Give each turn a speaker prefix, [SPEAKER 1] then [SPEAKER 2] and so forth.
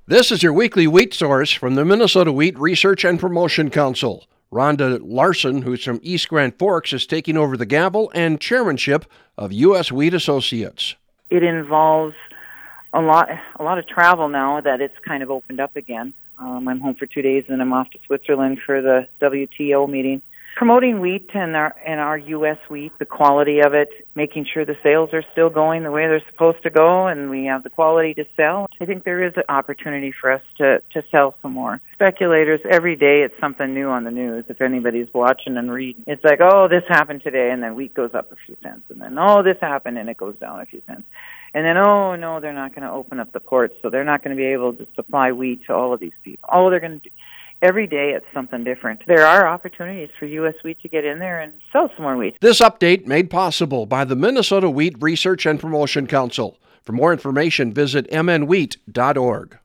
[SPEAKER 1] This is your weekly wheat source from the Minnesota Wheat Research and Promotion Council. Rhonda Larson, who's from East Grand Forks, is taking over the gavel and chairmanship of U.S. Wheat Associates.
[SPEAKER 2] It involves a lot of travel now that it's kind of opened up again. I'm home for 2 days, and I'm off to Switzerland for the WTO meeting. Promoting wheat and our U.S. wheat, the quality of it, making sure the sales are still going the way they're supposed to go, and we have the quality to sell. I think there is an opportunity for us to sell some more. Speculators, every day it's something new on the news. If anybody's watching and reading, it's like, oh, this happened today, and then wheat goes up a few cents, and then, oh, this happened, and it goes down a few cents. And then, oh, no, they're not going to open up the ports, so they're not going to be able to supply wheat to all of these people. All they're going to do. Every day it's something different. There are opportunities for U.S. wheat to get in there and sell some more wheat.
[SPEAKER 1] This update made possible by the Minnesota Wheat Research and Promotion Council. For more information, visit mnwheat.org.